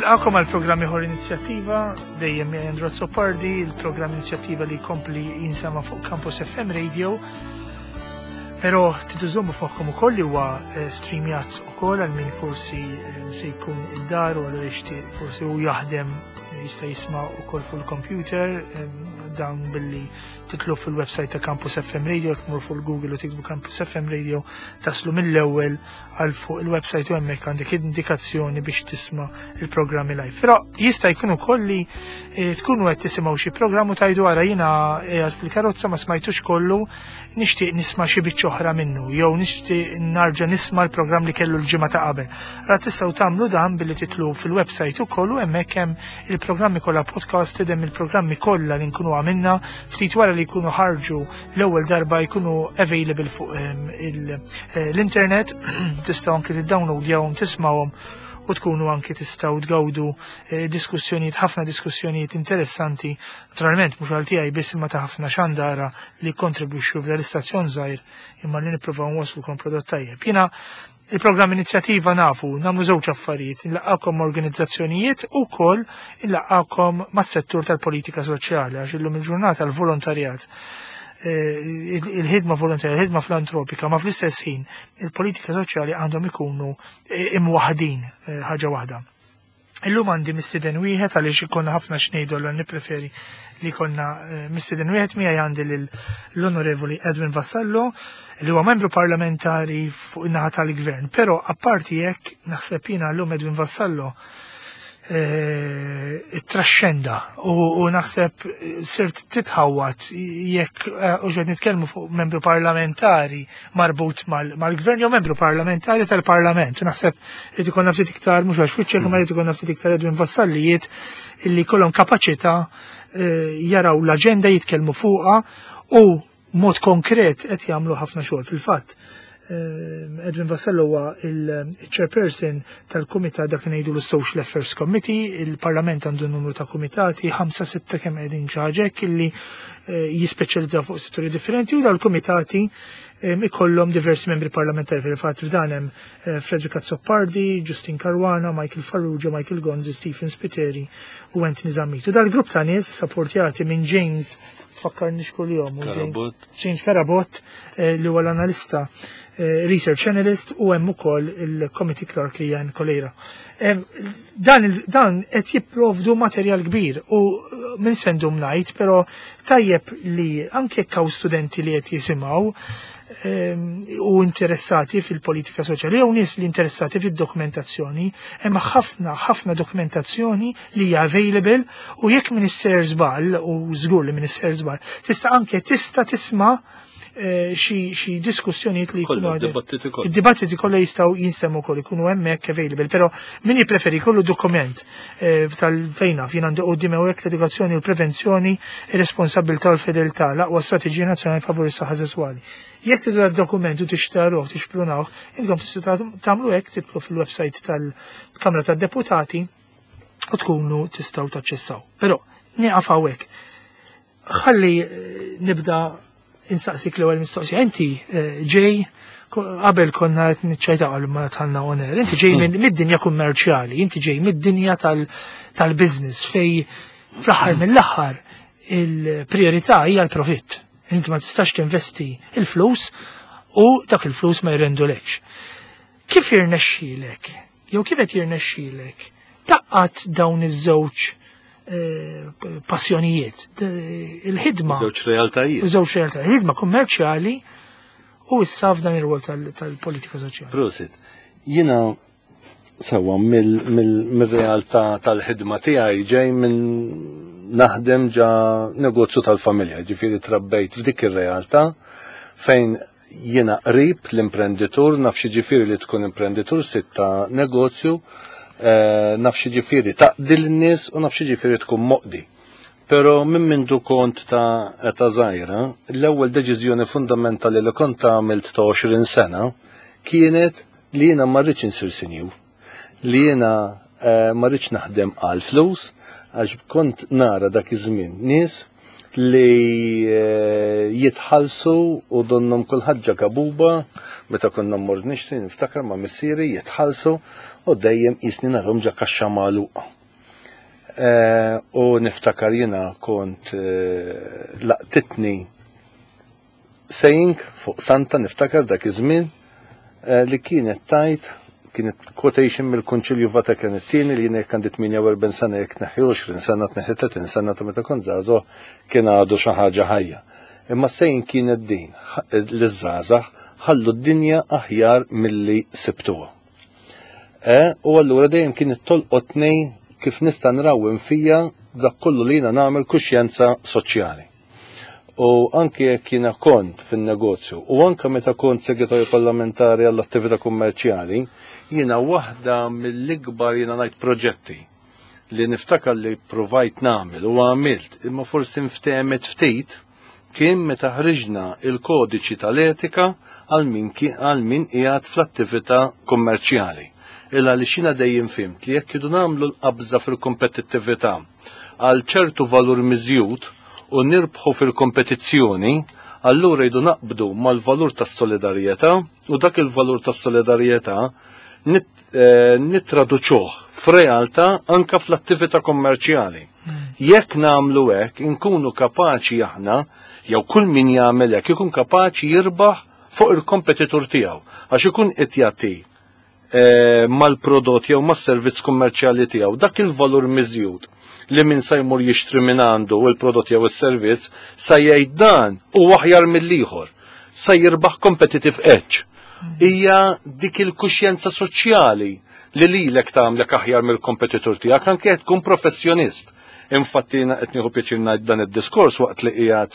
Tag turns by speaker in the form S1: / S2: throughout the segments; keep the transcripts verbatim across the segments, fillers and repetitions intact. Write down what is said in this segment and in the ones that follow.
S1: Nilqakom għal programmi ħor inizjattiva dejjem Andrew Zopardi, il-programm inizjattiva li kompli jinsama fuq Campus F M Radio. Pero tidużommu fuqkom ukoll li huwa streamjat ukoll għal min forsi se jkun id-dar u għal jixtieq forsi hu jaħdem jista' jisma' ukoll fuq il-computer dawn billi titlu fil-website ta' Campus F M Radio, tmur fuq Google u tikbu Campus F M Radio, taslu mill-ewwel għal fuq il-website u hemmhekk għandek indikazzjoni biex tisma' il-programmi live. Però jista' jkun ukoll li tkunu qed tisimgħu xi programm u tajdu ara jiena qiegħed fil-karozza ma smajtux kollu, nixtieq nisma' xi biċċa oħra minnu, jew nixtieq narġa' nisma' l-programm li kellu l-ġimgħa ta' qabel. Ra tistgħu tagħmlu dan billi titlu fil-website ukoll u hemmhekk hemm il-programmi kollha podcast hemm il-programmi kollha li nkunu għamilna ftit wara li jkunu ħarġu l-ewwel darba jkunu available fuq l-internet tistgħu anke tiddownloadjahom tisma'hom u tkunu anke tistgħu tgawdu diskussjonijiet ħafna diskussjonijiet interessanti naturalment mhux għal tiegħi biss imma ta' ħafna xandara li kontribwixxu f'dan l-istazzjon żgħir imma li nippruvaw nwasslukom prodott tajjeb. Jiena il-programm inizjattiva nafu nagħmlu żewġ affarijiet, nlaqgħukom organizzazzjonijiet u wkoll nlaqgħukom mas-settur tal-politika soċjali għax illum il-ġurnata l-volontarjat. Il-ħidma volontarja, il-ħidma filantropika, ma fl-istess ħin il-politika soċjali għandhom ikunu imwaħdin ħaġa waħda. Illum għandi mistieden wieħed għaliex ikonna ħafna xnejdu l nippreferi li konna mistieden wieħed miegħi għandi l-Onorevoli Edwin Vassallo li huwa membru parlamentari fuq in-naħa tal-Gvern, però apparti hekk naħseb jiena llum Edwin Vassallo it-traxxenda u naħseb sirt titħawat jekk u ġed nitkellmu fuq membru parlamentari marbut mal-Gvern jew membru parlamentari tal-Parlament. Naħseb li tkun ftit iktar mhux għax fiċċek ma li tkun ftit iktar Edwin Vassallijiet illi kollhom kapaċità jaraw l-aġenda jitkellmu fuqha u mod konkret qed jagħmlu ħafna xogħol fil-fatt. Edwin Vassallo huwa il-chairperson tal-kumitat dak li ngħidu l-Social Affairs Committee, il-Parlament għandu numru ta' kumitati, ħamsa sitta kemm qegħdin ġaġek illi jispeċjalizzaw fuq setturi differenti u dal-kumitati ikollhom diversi membri parlamentari fil-fatt f'dan hemm Frederica Zoppardi, Justin Caruana, Michael Farrugia, Michael Gonzi, Stephen Spiteri u Anthony Zammitu. Dal-grupp ta' nies sapportjati minn James fakkarni xkull jom James Karabot li huwa l-analista research analyst u hemm ukoll il-committee clerk li Jan Kolera. Dan qed jipprovdu materjal kbir u minn sendum ngħid, però tajjeb li anke hawn studenti li qed jisimgħu u interessati fil-politika soċjali jew nies li interessati fid-dokumentazzjoni, hemm ħafna ħafna dokumentazzjoni li hija available u jekk min isser żball u żgur li min isser żball tista' anke tista' tisma' xi diskussjonijiet li jkunu id-dibattiti kollha jistgħu jinsemmu wkoll ikunu hemmhekk available, però min jippreferi jkollu dokument tal-fejn naf jien għandi quddiem hawnhekk l-edukazzjoni u l-prevenzjoni, ir-responsabilità u l-fedeltà l-aqwa strateġija nazzjonali favur is-saħħa sesswali. Jekk tidru d-dokument u tixtaruh, tixprunaw, intom tistgħu tagħmlu hekk titlu fil-website tal-Kamra tad-Deputati u tkunu tistgħu taċċessaw. Però nieqaf hawnhekk. Ħalli nibda insaqsik l-ewwel mistoqsija. Inti ġej qabel konna qed niċċajtaw għal ma tħallna oner. Inti ġej mid-dinja kummerċjali, inti ġej mid-dinja tal-business fej fl-aħħar mill-aħħar il-priorità hija l-profitt. Inti ma tistax tinvesti il-flus u dak il-flus ma jrendulekx. Kif jirnexxielek? Jew kif qed jirnexxielek taqqat dawn iż-żewġ passjonijiet, il-ħidma,
S2: żewġ realtajiet,
S1: żewġ realtajiet, il-ħidma kummerċjali u issa f'dan ir-rwol tal-politika soċjali.
S2: Prosit, jiena sewwa mill-realtà tal-ħidma tiegħi ġej minn naħdem ġa negozju tal-familja, ġifieri trabbejt f'dik ir-realtà fejn jiena qrib l-imprenditur, naf xi ġifieri li tkun imprenditur sitta negozju. Naf xi ġifieri taqdi lin-nies u naf xi ġifieri tkun moqdi. Però minn mindu kont ta' eta żgħira, l-ewwel deċiżjoni fundamentali li kont għamilt ta' għoxrin sena kienet li jiena ma rridx insir sinju. Li jiena ma rridx naħdem għal flus għax kont nara dak iż-żmien nies li jitħallsu u donnom kull ħaġa kabuba meta konna mmur nixtri niftakar ma' missieri jitħallsu u dejjem qisni narhom ġa kaxxa magħluqa. U niftakar jiena kont laqtitni saying fuq Santa niftakar dak iż-żmien li kienet tajt kienet quotation mill-Kunċilju Vatikan it-tieni li jien għandi tminja u erbgħin sena jekk neħi għoxrin sena tneħħi tletin sena ta' meta kont żagħżugħ kien għadu xi ħaġa ħajja. Imma saying kienet din li żgħażagħ ħallu d-dinja aħjar milli sibtuha. U allura dejjem kienet tolqotni kif nista' nrawwem fija dak kollu li jiena nagħmel kuxjenza soċjali. U anke jekk jiena kont fin-negozju u anke meta kont segretarju parlamentari għall-attività kummerċjali, jiena waħda mill-ikbar jiena ngħid proġetti li niftakar li provajt nagħmel u għamilt imma forsi nftehmet ftit kien meta ħriġna il-kodiċi tal-etika għal min qiegħed fl-attività kummerċjali. Illa li xina dejjem fimt li jekk idu nagħmlu l-qabża fil-kompetittività għal ċertu valur miżjud u nirbħu fil-kompetizzjoni, allura jdu naqbdu mal-valur tas-solidarjetà u dak il-valur tas-solidarjetà nittraduċuh f'realtà anke fl-attività kommerċjali. Jekk nagħmlu hekk, inkunu kapaċi aħna jew kull min jagħmel hekk ikun kapaċi jirbaħ fuq il-kompetitur tiegħu għax ikun qed jagħti mal-prodott jew mas-servizz kummerċjali tiegħu dak il-valur miżjud li min sa jmur jixtri minn għandu il-prodott jew is-servizz sa jgħid dan u aħjar mill-ieħor, sa jirbaħ competitive edge. Hija dik il-kuxjenza soċjali li lilek tagħmlek aħjar mill-kompetitur tiegħek anke qed tkun professjonist. Infatti qed nieħu pjaċir ngħid dan id-diskors waqt li qiegħed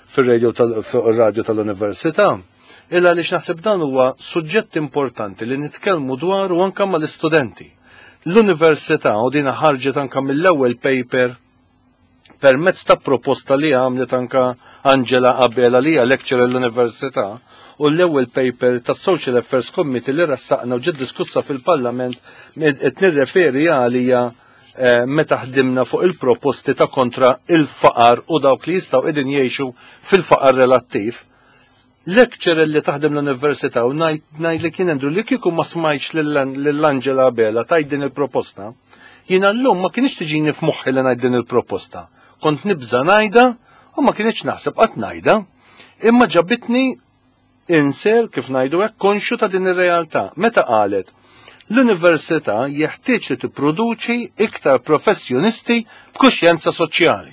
S2: fir-radju tal-Università. Illa li naħseb dan huwa suġġett importanti li nitkellmu dwaru anke mal-istudenti. L-Università u dina ħarġet anka mill-ewwel paper permezz ta' proposta li għamlet anka Angela Abela li hija lecturer l-Università u l-ewwel paper tas Social Affairs Committee li rassaqna u ġiet diskussa fil-Parlament qed nirreferi għalija meta ħdimna fuq il-proposti ta' kontra il-faqar u dawk li jistgħu qegħdin jgħixu fil-faqar relattiv. Lecturer li taħdem l-Università u ngħid li kien għandu li kieku ma smajtx lill-Angela Abela tajt din il-proposta, jiena llum ma kienx tiġini f'moħħi li ngħid din il-proposta. Kont nibża ngħidha u ma kienx naħseb qatt ngħidha, imma ġabitni inser kif ngħidu hekk konxu ta' din ir-realtà. Meta qalet l-Università jeħtieġ li tipproduċi iktar professjonisti b'kuxjenza soċjali.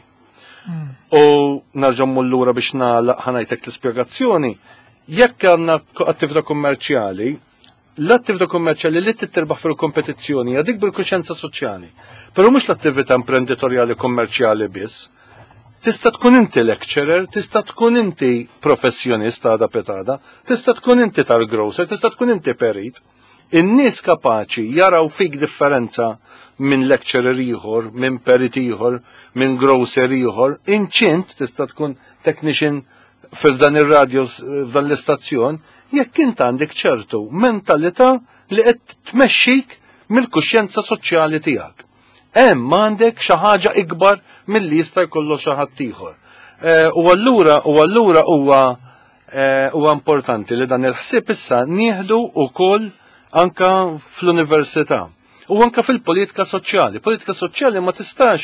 S2: U narġammu l-lura biex nagħlaq ħanajtek l-ispjegazzjoni, jekk għandna attività kummerċjali, l-attività kummerċjali li titterbaħ fil-kompetizzjoni hija dik bil-kuxjenza soċjali. Però mhux l-attività imprenditorjali kummerċjali biss. Tista' tkun inti lecturer, tista' tkun inti professjonist għada petada, tista' tkun inti tal-grocer, tista' tkun inti perit. In-nies kapaċi jaraw fik differenza minn lecturer ieħor, minn perit ieħor, minn grocer ieħor, inċint tista' tkun technician fil-dan ir-radju f'dan l-istazzjon, jekk int għandek ċertu mentalità li qed tmexxik mill-kuxjenza soċjali tiegħek. Hemm għandek xi ħaġa ikbar milli jista' jkollu xi ħadd ieħor. U allura u allura huwa huwa importanti li dan il-ħsieb issa nieħdu wkoll anka fl-Università. U anka fil-politika soċjali. Politika soċjali ma tistax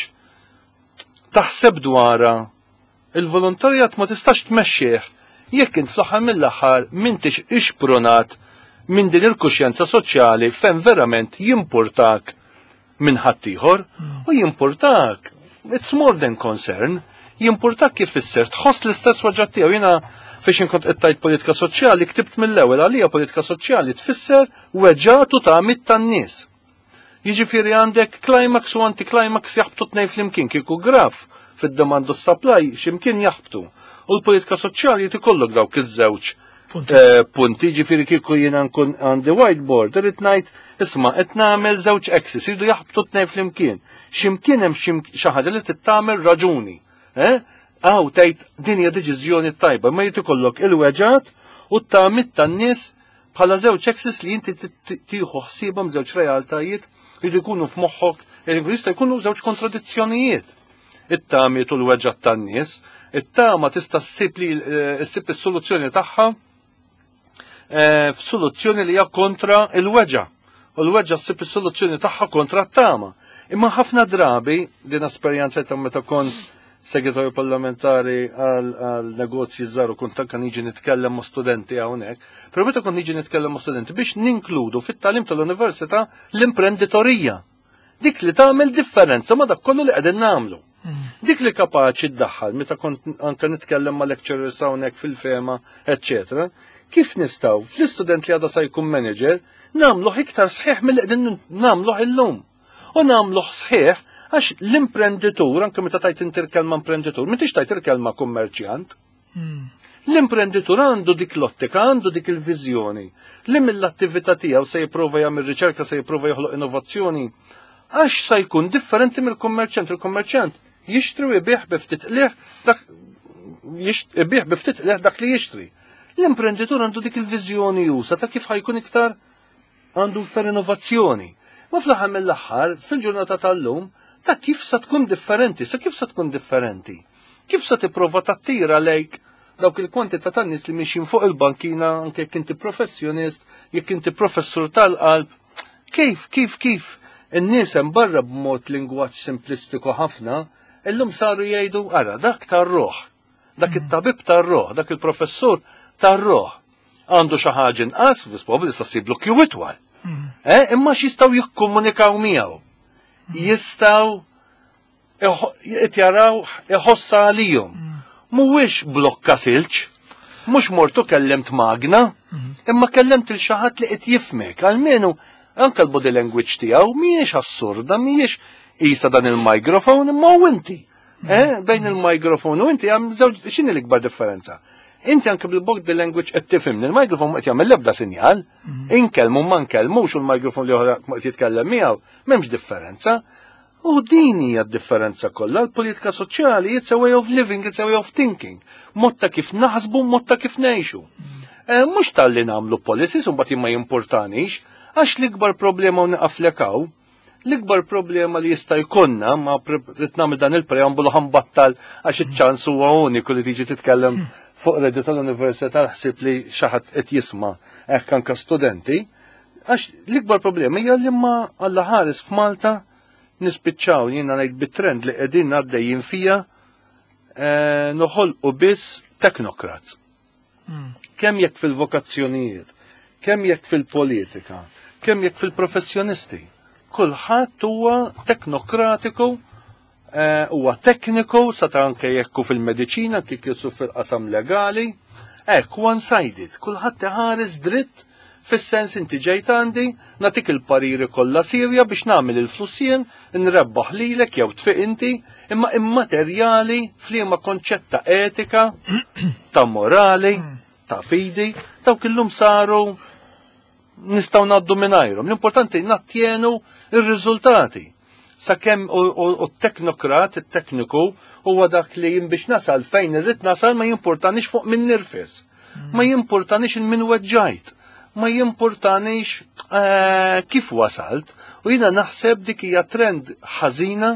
S2: taħseb dwarha il-volontarjat ma tistax tmexxih jekk int fl-aħħar mill-aħħar m'intix ixpronat minn din il-kuxjenza soċjali fejn verament jimpurtak minn ħadd ieħor u jimpurtak it's more than concern, jimpurtak kif isser tħoss l-istess waġġat tiegħu. Jiena fiex inkont qed tgħid politika soċjali ktibt mill-ewwel għalija politika soċjali tfisser weġġat u tagħmit tan-nies. Jiġifieri għandek climax u anti-climax jaħbtu tnejn flimkien kieku graf fid-demand u s-supply x'imkien jaħbtu. U l-politika soċjali tikollok dawk iż-żewġ punti, ġifieri kieku jiena nkun għandi whiteboard, irid ngħid isma' qed nagħmel żewġ axis, iridu jaħbtu tnejn flimkien. X'imkien hemm xi ħaġa li tittamel raġuni. Aw tgħid din hija deċiżjoni tajba, ma jrid ikollok il-weġġat u t-tagħmit tan-nies bħala żewġ axis li inti tieħu ħsiebhom żewġ realtajiet li jkunu f'moħħok, jista' jkunu żewġ kontradizzjonijiet. It-tagħmiet u l-weġġat tan-nies, it-tama tista' ssib li ssib is-soluzzjoni tagħha f'soluzzjoni li hija kontra il-weġġa. U l-weġġa ssib is-soluzzjoni tagħha kontra t-tama. Imma ħafna drabi din esperjenza ta' meta kont segretarju parlamentari għal negozji żgħar u kont anke niġi nitkellem ma' studenti hawnhekk, però meta kont niġi nitkellem ma' studenti biex ninkludu fit-tagħlim tal-università l-imprenditorija. Dik li tagħmel differenza ma' dak kollu li qegħdin nagħmlu. Dik li kapaċi ddaħħal meta kont anke nitkellem ma' lecturers hawnhekk fil-fema, eċċetera, kif nistgħu fl-istudent li għadha se jkun manager nagħmluh iktar sħiħ milli qegħdin nagħmluh illum. U nagħmluh sħiħ għax l-imprenditur, anke meta tajt inti l-kelma imprenditur, meta tajt il-kelma kummerċjant. L-imprenditur għandu dik l-ottika, għandu dik il-viżjoni li mill-attività tiegħu se jipprova jagħmel riċerka, se jipprova joħloq innovazzjoni, għax se jkun differenti mill-kummerċjant. Il-kummerċjant jixtri u jbieħ biftit qlieħ dak jbieħ biftit qlieħ dak li jixtri. L-imprenditur għandu dik il-viżjoni jusa ta' kif ħajkun iktar għandu iktar innovazzjoni. Ma fl-aħħar mill-aħħar fil-ġurnata tal-lum ta' kif sa tkun differenti, sa kif sa tkun differenti. Kif sa tipprova tattira lejk dawk il-kwantità tan nies li mixin fuq il-bankina anke jekk inti professjonist, jekk inti professur tal-qalb. Kif, kif, kif in-nies hemm barra b'mod lingwaġġ simplistiku ħafna, illum saru jgħidu ara dak tar-roħ, dak it-tabib tar-roħ, dak il-professur tar-roħ. Għandu xi ħaġa inqas, probabbli sa ssiblu kju itwal. Eh, imma x'jistgħu jikkomunikaw miegħu. Jistgħu jaraw iħossa għalihom. Mhuwiex blokka silġ, mhux mortu kellemt magna, imma kellemt il xi ħadd li qed jifmek. Almenu anke l-body language tiegħu mhijiex assurda, mhijiex qisha dan il-mikrofon imma hu inti. Eh, bejn il-mikrofon u inti hemm żewġ x'inhi l-ikbar differenza. Inti anke bil-body language qed tifhimni, il-mikrofon qed jagħmel l-ebda sinjal, inkellmu ma nkellmux u l-mikrofon li oħra qed jitkellem miegħu, m'hemmx differenza. U din hija d-differenza kollha, l-politika soċjali it's a way of living, it's a way of thinking. Mod ta' kif naħsbu, mod ta' kif ngħixu. Mhux tal-li nagħmlu policies u mbagħad ma jimportanix, għax l-ikbar problema u niqaflekaw, l-ikbar problema li jista' jkollna ma rid nagħmel dan il-preambulu ħambattal għax iċ-ċans huwa uniku li tiġi titkellem fuq redu tal-università ħsib li xi ħadd qed jisma' hekk anke studenti, għax l-ikbar problema hija li ma Alla ħares f'Malta nispiċċaw jiena ngħid bit-trend li qegħdin għaddejjin fija noħolqu biss technocrats. Kemm jekk fil-vokazzjonijiet, kemm jekk fil-politika, kemm jekk fil-professjonisti. Kulħadd huwa teknokratiku, huwa tekniku, sa anke jekk fil-mediċina, kif jisu fil-qasam legali, hekk one-sided, kulħadd iħares dritt fis-sens inti ġejt għandi, natik il-pariri kollha sirja biex nagħmel il-flussien, nrebbaħ lilek jew tfiq inti, imma immaterjali f'liema konċett ta' etika, ta' morali, ta' fidi, dawk illum saru nistgħu ngħaddu mingħajrhom. L-importanti nattjenu ir-riżultati. Sakemm u t-teknokrat, it-tekniku, huwa dak li jien biex nasal fejn irrid nasal ma jimpurtanix fuq min nirfis. Ma jimpurtanix il min weġġajt. Ma jimpurtanix kif wasalt. U jiena naħseb dik hija trend ħażina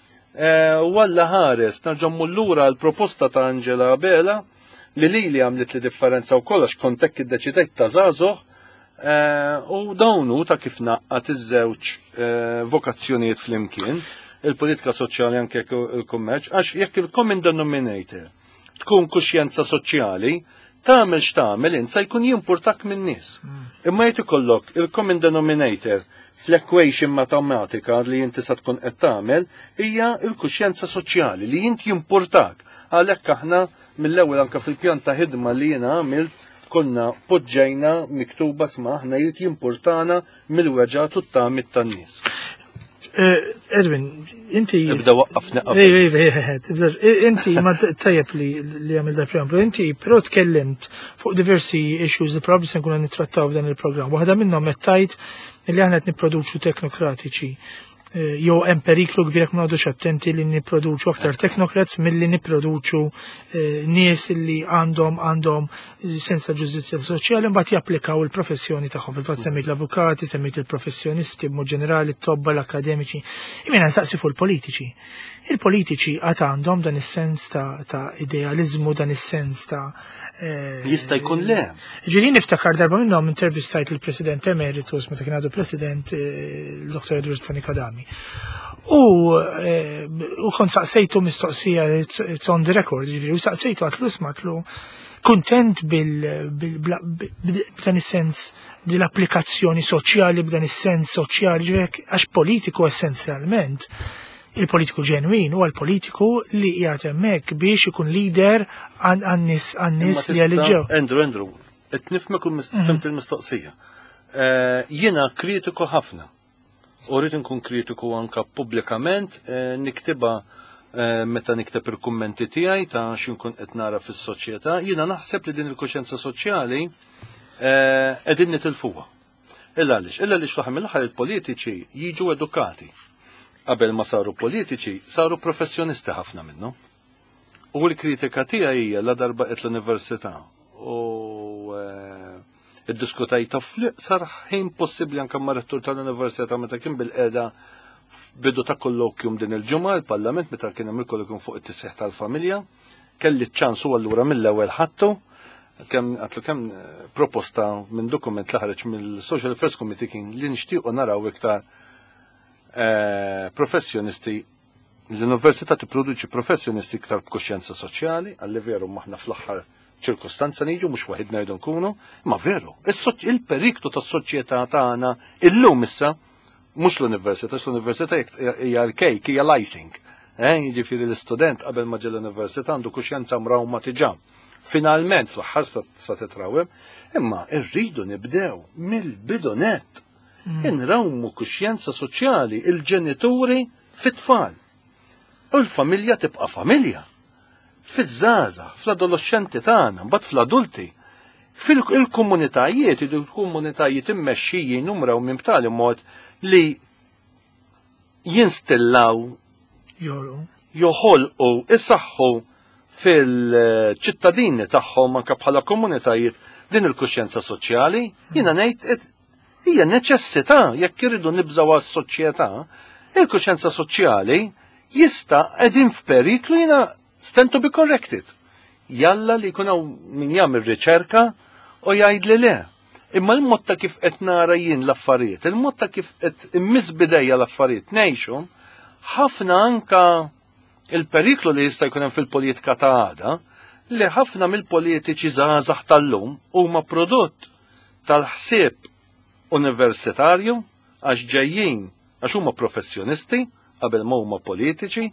S2: u Alla ħares narġa' lura l-proposta ta' Angela Bela li lili għamlet li differenza u kollox kontek iddeċidejt ta' żagħżugħ u dawnu ta' kif naqqat iż-żewġ vokazzjonijiet flimkien, il-politika soċjali anke il-kummerċ, għax jekk il-common denominator tkun kuxjenza soċjali, tagħmel x'tagħmel int se jkun jimpurtak min-nies. Imma jrid ikollok il-common denominator fl-equation matematika li inti se tkun qed tagħmel hija l-kuxjenza soċjali li int jimpurtak. Għalhekk aħna mill-ewwel anke fil-pjan ta' ħidma li jiena għamilt konna poġġejna miktuba sma' aħna jrid jimpurtana mill-weġġat u t-tagħmit tan-nies.
S1: Edwin, inti...
S2: Ibda waqqafni
S1: qabel. Inti ma tajjeb li li għamil da preamblu, inti però tkellimt fuq diversi issues li probabli se nkunu nittrattaw f'dan il-programm. Waħda minnhom qed tajt li aħna qed nipproduċu teknokratiċi. Jew hemm periklu kbir jekk m'għadux attenti li nipproduċu aktar teknokrats milli nipproduċu nies li għandhom għandhom sens ta' ġustizzja soċjali mbagħad japplikaw il-professjoni tagħhom. Fil-fatt semmejt l-avukati, semmejt il-professjonisti b'mod ġenerali, t-tobba l-akademiċi. Jiena nsaqsi fuq il-politiċi. Il-politiċi għad għandhom dan is-sens ta' idealizmu, dan is-sens ta'
S2: jista' jkun le.
S1: Ġieli niftakar darba minnhom intervistajt il-President Emeritus meta kien għadu President il-Doktor Edward Fanikadami. U u kont saqsejtu mistoqsija it's on the record, u saqsejtu għatlu smatlu kontent bil-b'dan is-sens dil-applikazzjoni soċjali b'dan is-sens soċjali ġvek għax politiku essenzjalment il-politiku ġenwin huwa l-politiku li qiegħed hemmhekk biex ikun leader għan-nies għan-nies li għaliġew.
S2: Andrew, Andrew, qed nifhmek fimt il-mistoqsija. Jiena kritiku ħafna. U rrid nkun kritiku anka pubblikament niktiba meta nikteb il-kummenti tiegħi ta' x'inkun qed nara fis-soċjetà, jiena naħseb li din il-kuxjenza soċjali qegħdin nitilfuha. Illa għaliex, illa għaliex fl-aħħar mill-aħħar il-politiċi jiġu edukati. Qabel ma saru politiċi, saru professjonisti ħafna minnhom. U l-kritika tiegħi hija la darba qed l-università u id-diskutajta fl-iqsar ħin possibbli anke mar-rettur tal-università meta kien bil-qiegħda bidu ta' kollokjum din il-ġimgħa il-Parlament meta kien hemm il-kollokjum fuq it-tisħiħ tal-familja, kelli ċ-ċans huwa allura mill-ewwel ħattu kemm għatlu kemm proposta minn dokument li ħareġ mill-Social Affairs Committee kien li nixtiequ naraw iktar professjonisti l-Università tipproduċi professjonisti iktar b'kuxjenza soċjali, għalli veru maħna fl-aħħar ċirkostanza niġu mhux waħedna jdu nkunu, ma veru, il-periklu tas-soċjetà tagħna illum issa mhux l-università, l-università hija l-kejk, hija l-icing. Jiġifieri l-istudent qabel ma ġie l-università għandu kuxjenza mrawma tiġà. Finalment fl-aħħar sa titrawem, imma rridu nibdew mill-bidunet. Inrawmu kuxjenza soċjali il-ġenituri fit-tfal. U l-familja tibqa' familja. Fiż-żgħażagħ, fl-adolescenti tagħna, mbagħad fl-adulti. Fil-komunitajiet, il-komunitajiet immexxijin numraw minn b'tali mod li jinstillaw joħolqu isaħħu fil-ċittadini tagħhom anke bħala komunitajiet din il-kuxjenza soċjali, jiena ngħid hija neċessità jekk irridu nibżgħu għas-soċjetà, il-kuxjenza soċjali jista' qegħdin f'periklu jiena stand to be corrected. Jalla li jkun hawn min jagħmel riċerka u jgħid li le. Imma l-mod ta' kif qed nara jien l-affarijiet, il-mod ta' kif qed immiss bidejja l-affarijiet ngħixu, ħafna anka il-periklu li jista' jkun hemm fil-politika ta' għada, li ħafna mill-politiċi żgħażagħ tal-lum huma prodott tal-ħsieb universitarju għax ġejjin għax huma professjonisti qabel ma huma politiċi.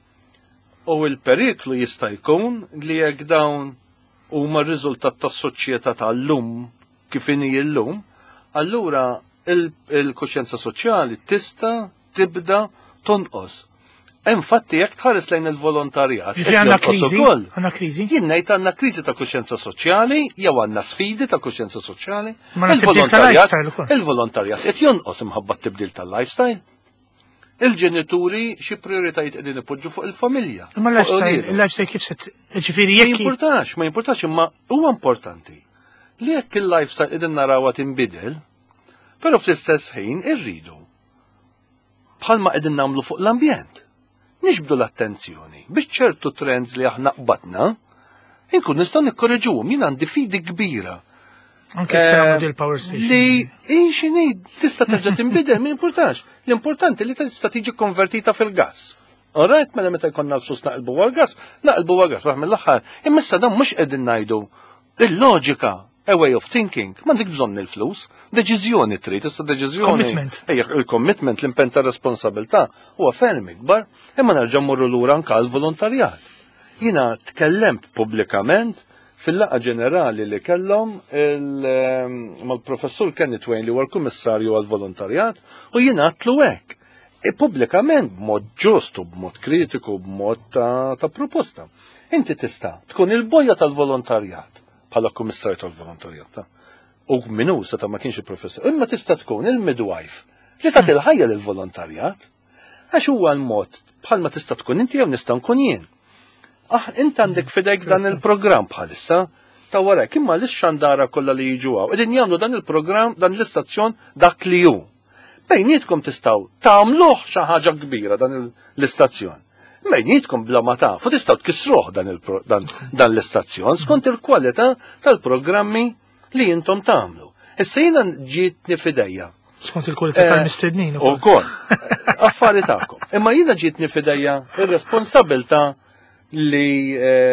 S2: U l-periklu jista' jkun li jekk dawn huma r-riżultat tas-soċjetà tal-lum kif inhi llum, allura il-kuxjenza soċjali tista' tibda tonqos. Infatti jekk tħares lejn il-volontarjat.
S1: Għandna kriżi? Għandna kriżi?
S2: Jien ngħid għandna kriżi ta' kuxjenza soċjali jew għandna sfidi ta' kuxjenza soċjali. Il-volontarjat qed jonqos imħabba t-tibdil tal-lifestyle. Il-ġenituri xi prioritajiet qegħdin ipoġġu fuq il-familja.
S1: Imma l-lifestyle kif se ġifieri jekk. Ma
S2: jimpurtax, ma jimpurtax imma huwa importanti li jekk il-lifestyle qegħdin narawha tinbidel, però fl-istess ħin irridu bħalma qegħdin nagħmlu fuq l-ambjent. Nixbdu l-attenzjoni biex ċertu trends li aħna qbadna inkun nistgħu nikkorreġuhom jien għandi fidi kbira.
S1: Anke t-samu dil-power station.
S2: Li, ixini, tista terġa tinbidel, ma importax. L-importanti li tista tiġi konvertita fil-gas. Alright, mela meta jkollna l-flus naqlbu għal-gas, naqlbu għal-gas, waħ mill-aħħar. Imma issa dan mhux qegħdin ngħidu il-loġika, a way of thinking, m'għandek bżonn il-flus, deċiżjoni trid, issa deċiżjoni.
S1: Commitment.
S2: Ejja, il-commitment, l-impenn ta' responsabilità huwa ferm ikbar, imma nerġa' mmorru lura anke għall-volontarjat. Jiena tkellemt pubblikament fil-laqa ġenerali li kellhom mal-professur Kenneth Wayne li huwa l-kummissarju għal-volontarjat u jien għatlu hekk. Pubblikament b'mod ġust u b'mod kritiku b'mod ta' proposta. Inti tista' tkun il-bojja tal-volontarjat bħala kummissarju tal-volontarjat. U minnu seta' ma kienx il-professor, imma tista' tkun il-midwife li tagħti il-ħajja lill-volontarjat għax huwa l-mod bħalma tista' tkun inti jew nista' nkun jien. Ah, int għandek fidejk dan il-programm bħalissa, ta' warek, imma l-xandara kollha li jiġu għaw. Edin jagħmlu dan il-programm, dan l-istazzjon dak li hu. Bejnietkom tistgħu tagħmluh xi ħaġa kbira dan l-istazzjon. Bejnietkom bla ma tafu tistgħu tkissruh dan l-istazzjon skont il-kwalità tal-programmi li intom tagħmlu. Issa jiena ġietni fidejja
S1: Skont il-kwalità tal-mistednin.
S2: Ukoll. Affari tagħkom. Imma jiena ġietni f'idejja ir-responsabilta li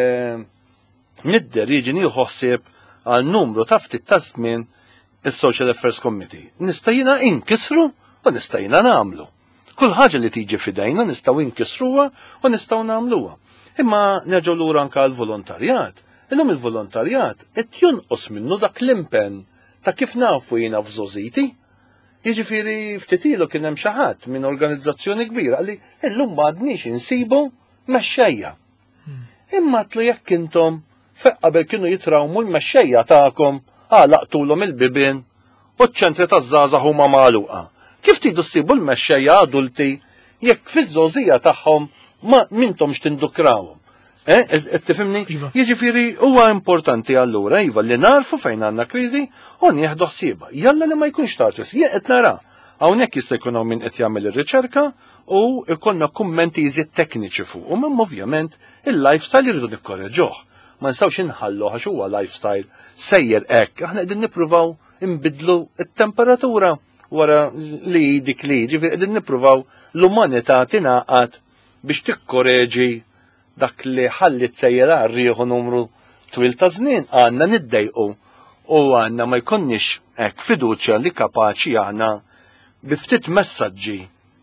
S2: nidder jiġi jħossib għal numru ta' ftit ta' żmien is-Social Affairs Committee. Nista' jiena inkisru u nista' jiena nagħmlu. Kull ħaġa li tiġi f'idejna nistgħu inkisruha u nistgħu nagħmluha. Imma nerġgħu lura anke għall-volontarjat. Illum il-volontarjat qed jonqos minnu dak l-impenn ta' kif nafu jiena f'żożiti. Jiġifieri ftit ilu kien hemm xi ħadd minn organizzazzjoni kbira li illum m'għadniex insibu mexxejja. Imma tlu jekk intom fejn qabel kienu jitrawmu l-mexxejja tagħkom għalaqtulhom il-bibien u ċ-ċentri taż-żgħażagħ huma magħluqa. Kif tridu ssibu l-mexxejja adulti jekk fiż-żożija tagħhom ma mintomx tindukrawhom? Eh, tifhimni? Jiġifieri huwa importanti allura iva li narfu fejn għandna kriżi u nieħdu ħsiebha. Jalla li ma jkunx tartis, jien qed nara. Hawnhekk jista' jkun hawn min qed jagħmel ir-riċerka u jkollna kummenti iżjed tekniċi fuq. U hemm ovvjament il-lifestyle irridu nikkorreġuh. Ma nistgħux inħallu għax huwa lifestyle sejjer hekk. Aħna qegħdin nippruvaw inbidlu t-temperatura wara li dik li ġifieri qegħdin nippruvaw l-umanità tingħaqad biex tikkoreġi dak li ħallit sejjera rieħu numru twil ta' żmien għandna niddejqu u għandna ma jkunniex hekk fiduċja li kapaċi aħna bi ftit messaġġi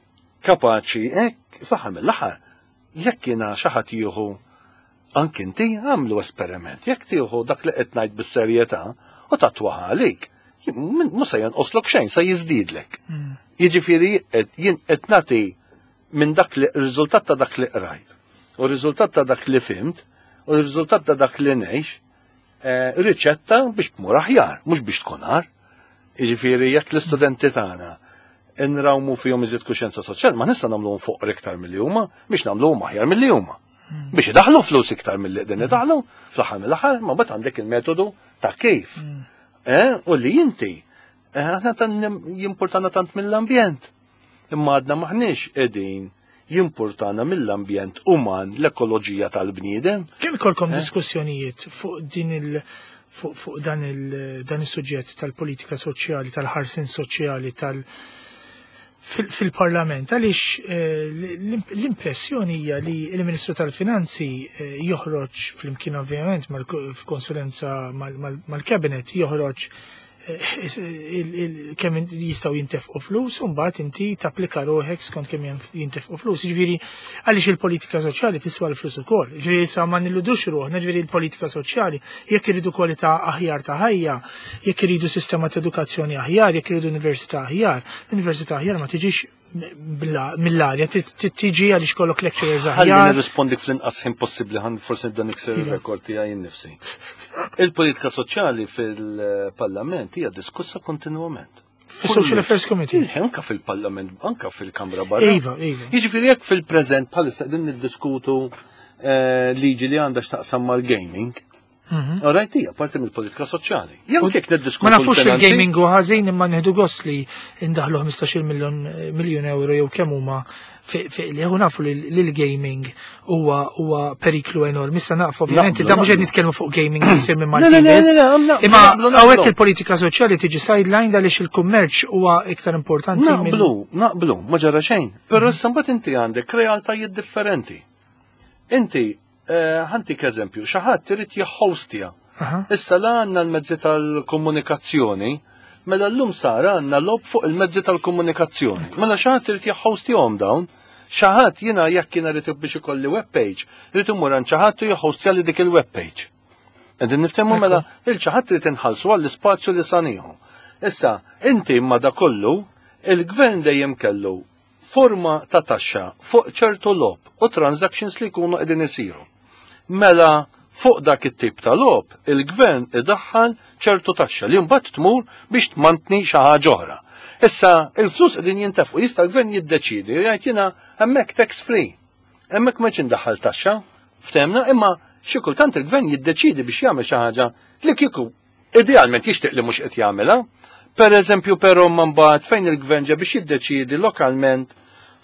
S2: kapaċi hekk faħam l-aħħar jekk jiena xi ħadd jieħu anke inti għamlu esperiment jekk tieħu dak li qed ngħid bis-serjetà u tatwaħ għalik mhux se jonqoslok xejn se jiżdiedlek. Jiġifieri jien qed nagħti minn dak li r-riżultat ta' dak li qrajt. U r-riżultat ta' dak li fimt, u r-riżultat ta' dak li ngħix riċetta biex tmur aħjar, mhux biex tkun ar. Jiġifieri jekk l-istudenti tagħna nrawmu fihom iżjed kuxjenza soċjali ma nista' nagħmluhom fuq iktar milli huma biex nagħmluhom aħjar milli huma. Biex idaħlu flus iktar milli qegħdin idaħlu, fl-aħħar mill-aħħar ma mbagħad għandek il-metodu ta' kif. U li inti aħna jimpurtana tant mill-ambjent. Imma għadna maħniex qegħdin jimpurtana mill-ambjent uman l-ekoloġija tal-bniedem.
S1: Kemm ikolkom diskussjonijiet fuq din il fuq fuq dan il dan is-suġġett tal-politika soċjali, tal-ħarsin soċjali, tal fil-Parlament għaliex l-impressjoni hija li l-Ministru tal-Finanzi joħroġ flimkien ovvjament mal-konsulenza mal-Cabinet joħroġ kemm jistgħu jintefqu flus u mbagħad inti tapplika ruħek skont kemm jintefqu flus. Jiġifieri għaliex il-politika soċjali tiswa l-flus ukoll. Jiġifieri sa ma nilludux ruħna ġifieri l-politika soċjali jekk iridu kwalità aħjar ta' ħajja, jekk iridu sistema ta' edukazzjoni aħjar, jekk iridu università aħjar, l-università aħjar ma tiġix mill-arja tiġi għaliex kollok lecturers aħjar.
S2: Ħalli nirrispondik fl-inqas ħin possibbli ħan forsi nibda nikser ir-rekord tiegħi nnifsi. Il-politika soċjali fil-Parlament hija diskussa kontinwament.
S1: Is-Social Affairs Committee.
S2: Anke fil-Parlament, anke fil-Kamra barra.
S1: Iva, iva.
S2: Jiġifieri jekk fil-preżent bħalissa qegħdin niddiskutu liġi li għandha x'taqsam mal-gaming. Orajt hija parti mill-politika soċjali. Jew jekk niddiskutu.
S1: Ma nafux il-gaming u ħażin imma nieħdu gost li indaħlu ħmistax-il miljun euro jew kemm huma li hu nafu li l-gaming huwa huwa periklu enormi. Issa naqfu ovvjament da mhux qed nitkellmu fuq gaming li jsir minn Maltines. Imma hawnhekk il-politika soċjali tiġi sideline għaliex il-kummerċ huwa iktar importanti.
S2: Naqblu, naqblu, ma ġara xejn. Però issa mbagħad inti għandek realtajiet differenti. Inti ħantik eżempju, xi ħadd irid jihhostja. Issa la għandna l-mezzi tal-komunikazzjoni, mela llum sar għandna lob fuq il-mezzi tal-komunikazzjoni. Mela xi ħadd irid jihhostjahom dawn, xi ħadd jiena jekk jiena rid biex ikolli web page, irid imur għand xi ħadd u jihhostja li dik il-web page. Qegħdin niftehmu mela il xi ħadd irid inħallsu għall-ispazju li sanieħu. Issa, inti imma da kollu, il-gvern dejjem kellu forma ta' taxxa fuq ċertu lob u transactions li jkunu qegħdin isiru. Mela fuq dak it-tip ta' lob, il-gvern idaħħal ċertu taxxa li mbagħad tmur biex tmantni xi ħaġa oħra. Issa il-flus qegħdin jintefqu jista' l-gvern jiddeċidi jgħid jiena hemmhekk tax free. Hemmhekk m'hemmx indaħħal taxxa, ftemna, imma xi kultant il-gvern jiddeċidi biex jagħmel xi ħaġa li kieku idealment jixtieq li mhux qed jagħmilha. Pereżempju però mbagħad fejn il-gvern ġa biex jiddeċidi lokalment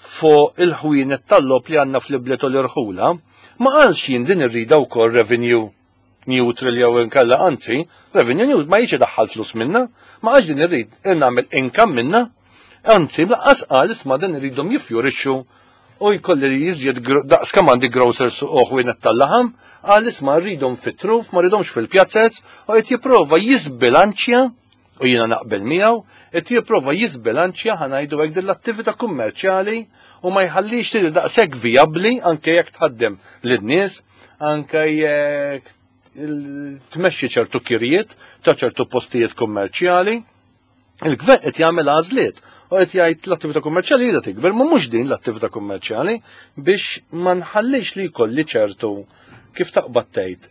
S2: fuq il-ħwienet tal-lob li għandna fl-ibliet u l-irħula, ma qalx jien din irrida wkoll revenue neutral jew inkella anzi, revenue neutral ma jiġi daħħal flus minna, ma qalx din irrid nagħmel income minna, Anzi, laqqas qal isma' dan iridhom jiffjorixxu u jkolli li jiżjed daqs kemm għandi grocers uħwienet tal-laħam, qal isma' rridhom fit-truf, ma rridhomx fil-pjazzett u qed jipprova jisbilanċja u jiena naqbel miegħu, qed jipprova jisbilanċja ħanajdu hekk din l-attività kummerċjali u ma jħallix tidher daqshekk vijabbli anke jekk tħaddem lin-nies, anke jekk tmexxi ċertu kirjiet ta' ċertu postijiet kummerċjali. Il-gvern qed jagħmel għażliet u qed jgħid l-attività kummerċjali qiegħda tikber, ma mhux din l-attività kummerċjali biex ma nħallix li jkolli ċertu kif taqbad tgħid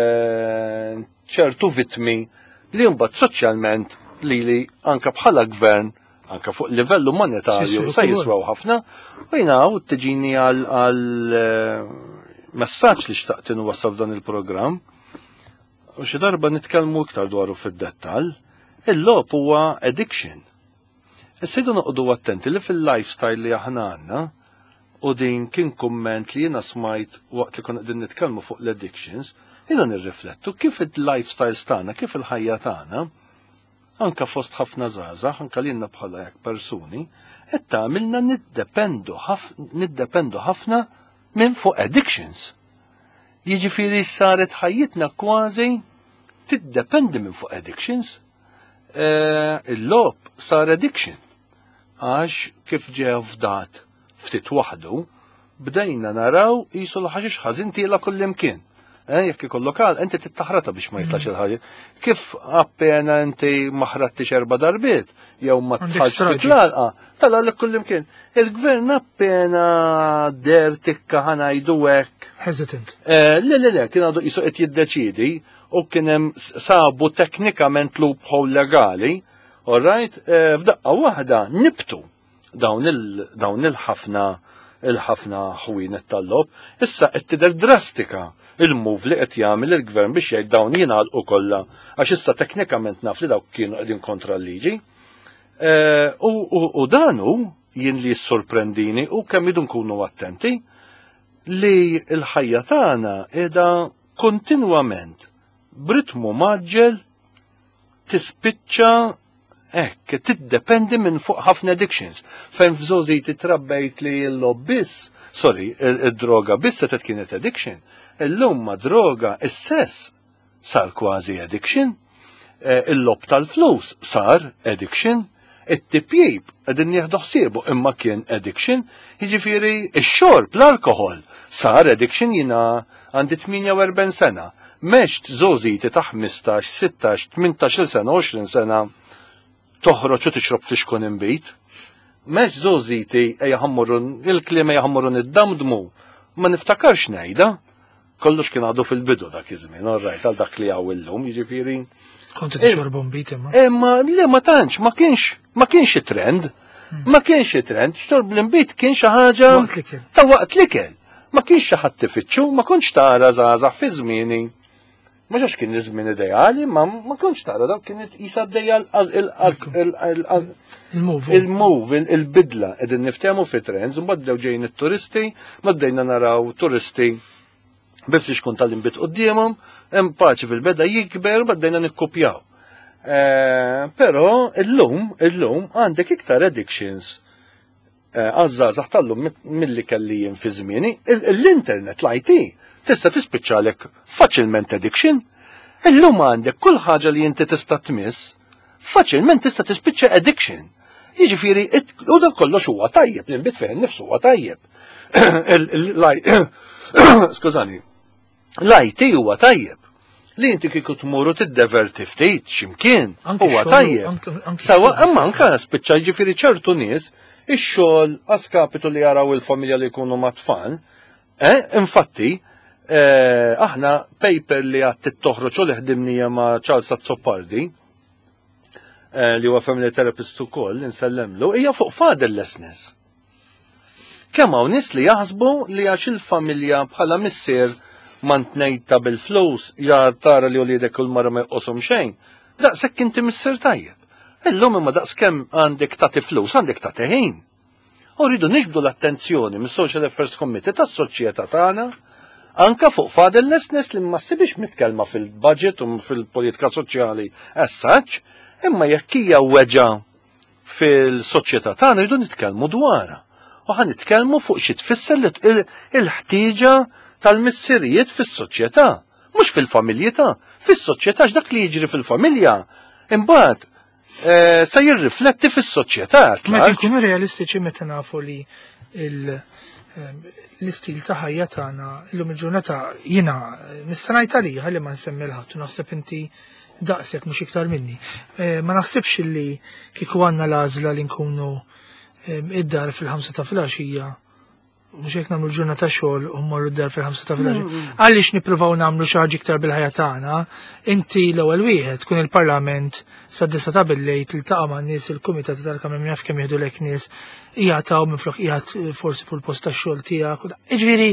S2: ċertu vittmi li mbagħad soċjalment li li anke bħala gvern anke fuq livellu monetarju se jiswaw ħafna u jingħu tiġini għal messaġġ li xtaqt inwassal f'dan il-programm u xi darba nitkellmu iktar dwaru fid-dettall. Il-logħob huwa addiction. Issejdu noqogħdu attenti li fil-lifestyle li aħna għandna u din kien kumment li jiena smajt waqt li konna qegħdin nitkellmu fuq l-addictions, jiena nirriflettu kif il-lifestyles tagħna, kif il-ħajja tagħna, anke fost ħafna żgħażagħ, anke lilna bħala hekk persuni, qed tagħmilna niddependu ħafna minn fuq addictions. Jiġifieri saret ħajjitna kważi tiddependi minn fuq addictions. Il-logħob sar addiction għax kif ġew fdat ftit waħdu bdejna naraw qisu l-ħaxix ħażin tiela kullimkien. Jekk ikollok għal inti tittaħrata biex ma jitlax il-ħaġa. Kif appena inti ma ħradtix erba' darbiet jew ma tħallx titlalqa tala kullimkien. Il-gvern appena der tikka ħanajdu hekk.
S1: Hesitant.
S2: Le le le kien għadu qisu qed jiddeċiedi u kien hemm sabu teknikament loophole legali, all right, f'daqqa waħda nibtu dawn il-ħafna il-ħafna ħwienet tal-lob, issa qed tidher drastika il-move li qed jagħmel il-gvern biex jgħid dawn jingħalqu kollha għax issa teknikament naf li dawk kienu qegħdin kontra l-liġi. U danu jien li jissorprendini u kemm idu nkunu attenti li l-ħajja tagħna qiegħda kontinwament b'ritmu maġġel tispiċċa hekk tiddependi minn fuq ħafna addictions. Fejn f'żożi titrabbejt li l-lob biss, sorry, id-droga biss se kienet addiction. Illum ma droga is-sess sar kważi addiction, il-lob tal-flus sar addiction, it-tipjib qegħdin nieħdu ħsiebu imma kien addiction, jiġifieri x-xorb l-alkohol sar addiction. Jiena għandi tminja u erbgħin sena. Mext żożiti ta' ħmistax, sittax, tmintax-il sena, għoxrin sena toħroġ u tixrob fixkun imbit. Mext żożiti ejjaħammurun il-kliem ejjaħammurun id-damdmu. Ma niftakarx ngħidha. Kollox kien għadu fil-bidu dak iż-żmien, orrajt għal dak li għaw illum, jiġifieri.
S1: Kont tixrob imbit imma.
S2: Imma le ma tantx, ma kienx, ma kienx trend. Ma kienx trend, xtorb l-imbit kien xi ħaġa ta' waqt l-ikel. Ma kienx xi ħadd tifittxu, ma kontx tara żgħażagħ fi żmieni. Ma ġax kien iż-żmien ideali, ma ma kontx tara dak kienet qisha d-dejja il-move, il-bidla qegħdin niftehmu fi trends, imbagħad bdew ġejjin it-turisti, ma bdejna naraw turisti biss li xkun tal-imbit qudiemhom, hemm paċi fil-beda jikber, bdejna nikkupjaw. Però illum, illum għandek iktar addictions għażżażagħ tal-lum milli kelli jien fi żmieni, l-internet l-I T tista' tispiċċalek faċilment addiction. Illum għandek kull ħaġa li inti tista' tmiss, faċilment tista' tispiċċa addiction. Jiġifieri u dak kollox huwa tajjeb, l-inbit fejn nifsu huwa tajjeb. Skużani, l-I T huwa tajjeb. Li inti kieku tmuru tiddeverti ftit x'imkien huwa tajjeb. Sawa imma anke spiċċa jiġifieri ċertu nies ix-xogħol għaskapitu li jaraw il-familja li jkunu mat-tfal, infatti aħna paper li għat toħroġ u li ħdimnija ma' Charles Azzopardi li huwa family therapist ukoll insellemlu hija fuq fatherlessness. Kemm hawn nies li jaħsbu li għax il-familja bħala missier ma ntnejta bil-flus ja tara li wliedek kull marra ma jqoshom xejn, daqshekk inti missier tajjeb. Illum imma daqskemm għandek tagħti flus għandek tagħti ħin. U rridu niġbdu l-attenzjoni mis-Social Affairs Committee tas-soċjetà tagħna anka fuq fatherlessness li ma ssibix mitkellma fil-budget u fil-politika soċjali as such, imma jekk hija weġa fil-soċjetà tagħna rridu nitkellmu dwarha. U ħan nitkellmu fuq xi tfisser il-ħtieġa tal-missirijiet fis-soċjetà, mhux fil-familji ta', fis-soċjetà x'dak li jiġri fil-familja. Imbagħad se jirrifletti fis-soċjetà.
S1: Meta nkunu realistiċi meta nafu li l-istil ta' ħajja tagħna llum il-ġurnata jiena nista' ngħid għalija ħalli ma nsemmi l-ħadd u naħseb inti daqshekk mhux iktar minni. Ma naħsibx li kieku għandna l-għażla li nkunu id-dar fil-ħamsa ta' filgħaxija mhux hekk nagħmlu ġurnata xogħol u mmorru d-dar fil-ħamsa ta' filgħaxija. Għaliex nippruvaw nagħmlu xi ħaġa iktar bil-ħajja tagħna, inti l-ewwel wieħed tkun il-Parlament sad-disa ta' billejl tiltaqa' ma' nies il-kumitat tal-Kamra min jaf kemm jieħdu lek nies jagħtaw minflok qiegħed forsi fuq il-post tax-xogħol tiegħek. Jiġifieri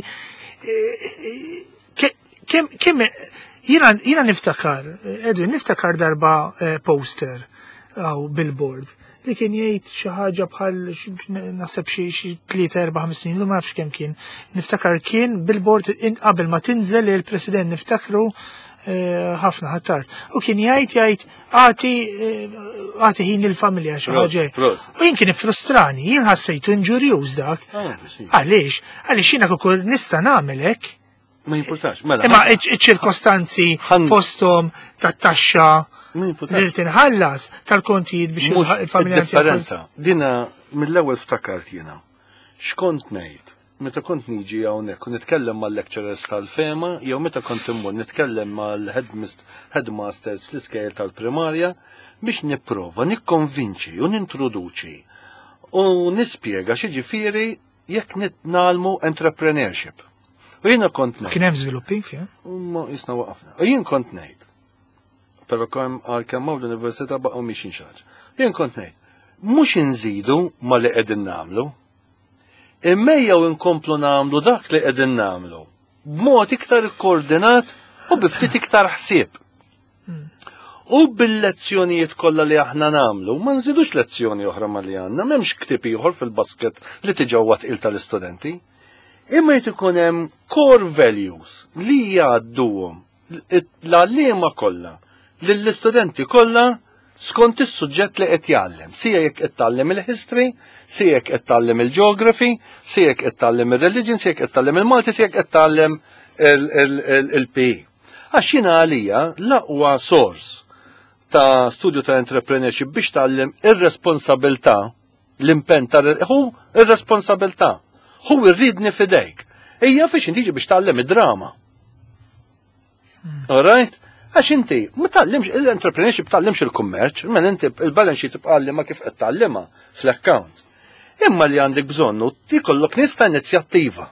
S1: kemm jiena niftakar, Edwin, niftakar darba poster aw billboard li kien jgħid xi ħaġa bħal naħseb xi tlieta erba' ħames snin, ma nafx kemm kien. Niftakar kien billboard qabel ma tinżel il-President niftakru ħafna ħattart. U kien jgħid jgħid għati għati ħin lill-familja xi ħaġa. U jien kien ifrustrani, jien ħassejtu inġurjuż dak. Għaliex? Għaliex jiena kieku nista' nagħmel hekk.
S2: Ma jimpurtax, mela.
S1: Imma iċ-ċirkostanzi posthom tat-taxxa li tinħallas tal-kontijiet biex il-familja
S2: differenza. Dina mill-ewwel ftakart jiena. X'kont ngħid? Meta kont niġi hawnhekk u nitkellem mal-lecturers tal-fema jew meta kont immur nitkellem mal-headmasters fl-iskejjel tal-primarja biex nipprova nikkonvinċi u nintroduċi u nispjega x'jiġifieri jekk nagħmlu entrepreneurship. U jiena kont ngħid.
S1: Kien hemm żviluppi fih?
S2: Ma jisna waqafna. U jien kont ngħid. Però kemm għalkemm hawn l-università baqgħu mixin xaġ. Jien kont ngħid, mhux inżidu ma li qegħdin nagħmlu, immejjew inkomplu nagħmlu dak li qegħdin nagħmlu b'mod iktar ikkoordinat u bi ftit iktar ħsieb. U bil-lezzjonijiet kollha li aħna nagħmlu, ma nżidux lezzjoni oħra ma li għandna, m'hemmx ktieb ieħor fil-basket li tiġewwa tqil tal-istudenti. Imma jrid ikun hemm core values li jgħadduhom l-għalliema kollha lill-istudenti kollha skont is-suġġett li qed jgħallem. Sija jekk qed tgħallem il-history, sija jekk qed tgħallem il-geography, sija jekk qed tgħallem ir-religion, sija jekk qed tgħallem il-Malti, sija jekk qed tgħallem il-P E. Għax jiena għalija l-aqwa source ta' studju ta' entrepreneurship biex tgħallem ir-responsabilità, l-impenn ta' hu ir-responsabilità. Hu irridni fidejk. Ejja fiex intiġi biex tgħallem id-drama. All right? Għax inti, ma tallimx l-entrepreneurship tallimx il-kummerċ, ma inti il-balance sheet tibqallima kif qed tallima fl-accounts. Imma li għandek bżonnu tikollok nies ta' inizjattiva.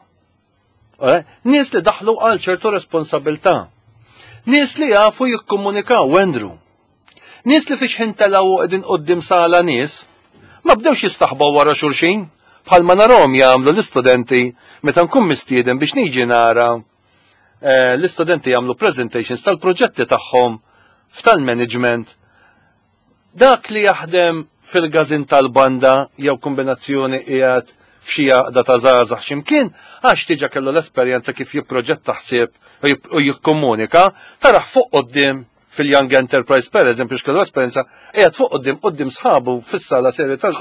S2: Nies li daħlu għal ċertu responsabilità. Nies li jafu jikkomunikaw wendru. Nies li fiex ħintelaw qegħdin qudiem sala nies, ma bdewx jistaħbaw wara xulxin, bħalma narahom jagħmlu l-istudenti meta nkun mistieden biex niġi nara l-istudenti jagħmlu presentations tal-proġetti tagħhom f'tal-management. Dak li jaħdem fil-gazin tal-banda jew kombinazzjoni qiegħed f'xi għaqda ta' żgħażagħ x'imkien għax tiġa kellu l-esperjenza kif jipproġetta ħsieb u jikkomunika taraħ fuq quddiem fil-Young Enterprise pereżempju x'kellu esperjenza qiegħed fuq quddiem quddiem sħabu fis-sala serja tal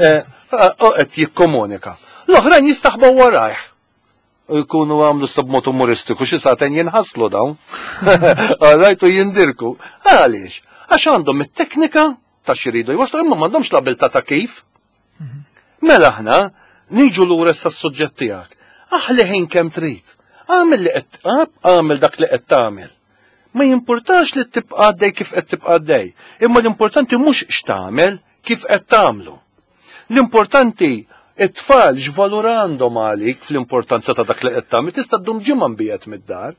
S2: qed jikkomunika. L-oħrajn jistaħbu warajh. Jkunu għamlu stab-mod umoristiku, xi satajn jinħaslu dawn. Għalajtu jindirku. Għaliex? Għax għandhom it-teknika ta' xiridu jwaslu, imma m'għandhomx l-abilità ta' kif. Mela aħna niġu lura s-suġġett tiegħek. Aħli ħin kemm trid. Għamel li qed għamel dak li qed tagħmel. Ma jimpurtax li tibqa' għaddej kif qed tibqa' għaddej. Imma l-importanti mhux x'tagħmel kif qed tagħmlu. L-importanti it-tfal x'valur għandhom għalik fl-importanza ta' dak li qed tagħmel tista' ddum ġimgħa mbiegħed mid-dar.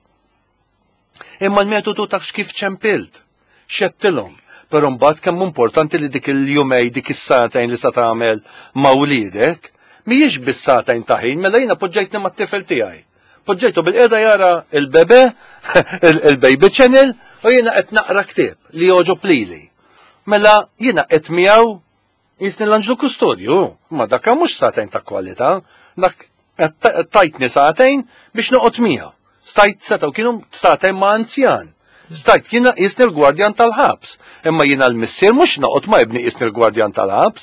S2: Imma l-metodu ta' kif ċempilt, xettilhom, però mbagħad kemm importanti li dik il-jumej dik is-satejn li sa tagħmel ma' wliedek, mhijiex bis-satejn ta' ħin mela jiena poġġejtni mat-tifel tiegħi. Poġġejtu bil-qiegħda jara il-bebe, il-baby channel u jiena qed naqra ktieb li joġob lili. Mela jiena qed miegħu jisni l-anġlu kustodju, ma dakka mux satejn ta' kwalità, dak tajtni satejn biex noqgħod miegħu. Stajt setaw kienu satejn ma' anzjan. Stajt jiena jisni l-gwardjan tal-ħabs. Imma jiena l-missier mhux noqgħod ma' ibni jisni l-gwardjan tal-ħabs.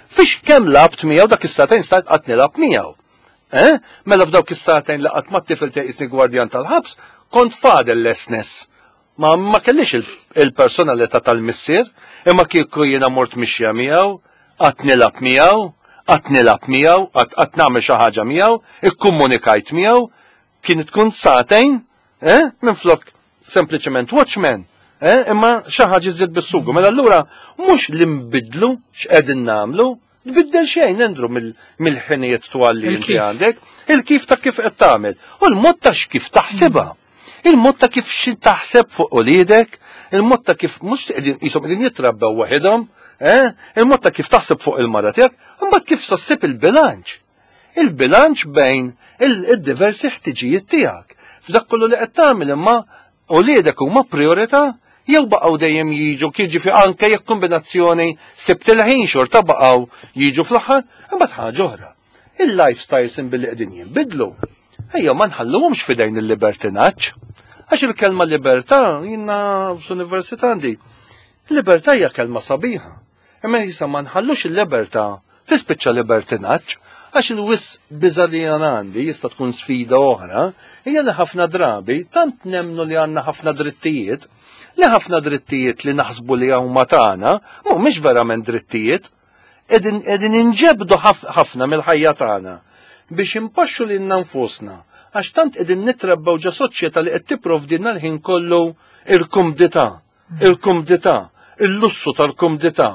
S2: Fix kemm labt miegħu dak is-satejn stajt qatt nilab miegħu. Eh? Mela f'dawk is-satejn li qatt ma tifel teqisni gwardjan tal-ħabs, kont fadel lesnes. Ma ma kellix il-personalità tal-missier, imma kieku jiena mort mixja miegħu, qatt nilab miegħu, qatt nilab miegħu, qatt nagħmel xi ħaġa miegħu, ikkomunikajt miegħu, kien tkun satejn, eh? Minflok sempliċement watchman. Eh, imma xi ħaġa iżjed bis-sugu. Mela allura mhux li nbidlu x'qegħdin nagħmlu, tbiddel xejn nendru mill-ħinijiet twalli inti għandek, il-kif ta' kif qed tagħmel, u l-mod ta' x'kif taħsibha. Il-mod ta' kif xi taħseb fuq uliedek, il-mod ta' kif mhux qegħdin qishom qegħdin jitrabbew waħedhom, eh, il-mod ta' kif taħseb fuq il-mara tiegħek, imbagħad kif sassib il-bilanċ. Il-bilanċ bejn id-diversi ħtiġijiet tiegħek. F'dak kollu li qed tagħmel imma uliedek huma priorità, jew baqgħu dejjem jiġu kien ġifi anke jekk kombinazzjoni sibt il-ħin xorta baqgħu jiġu fl-aħħar, imbagħad ħaġa oħra. Il-lifestyles inbilli qegħdin jinbidlu. Ejja ma nħalluhomx f'idejn il-libertinaġġ. Għax il-kelma libertà jiena f'università għandi. Libertà hija kelma sabiħa. Imma jisa ma nħallux il-libertà tispiċċa libertinaġġ, għax il-wis biża li għandi jista' tkun sfida oħra, hija li ħafna drabi tant nemnu li għandna ħafna drittijiet, li ħafna drittijiet li naħsbu li huma tagħna mhumiex verament drittijiet, qegħdin inġebdu ħafna mill-ħajja tagħna biex impaxxu lil nfusna għax tant qegħdin nitrebbew ġa soċjetà li qed tipprovdilna l-ħin kollu il-kumdità, il-kumdità, il-lussu tal-kumdità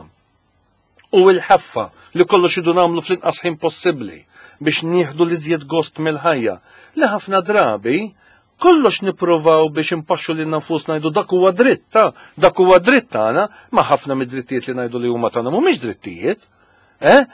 S2: u l-ħeffa li kollox idu nagħmlu fl-inqas ħin possibbli biex nieħdu l-iżjed gost mill-ħajja li ħafna drabi kollox nippruvaw biex impaxxu lil nfusna ngħidu dak huwa dritt ta' dak huwa dritt tagħna, ma ħafna mid-drittijiet li ngħidu li huma tagħna mhumiex drittijiet. Eh?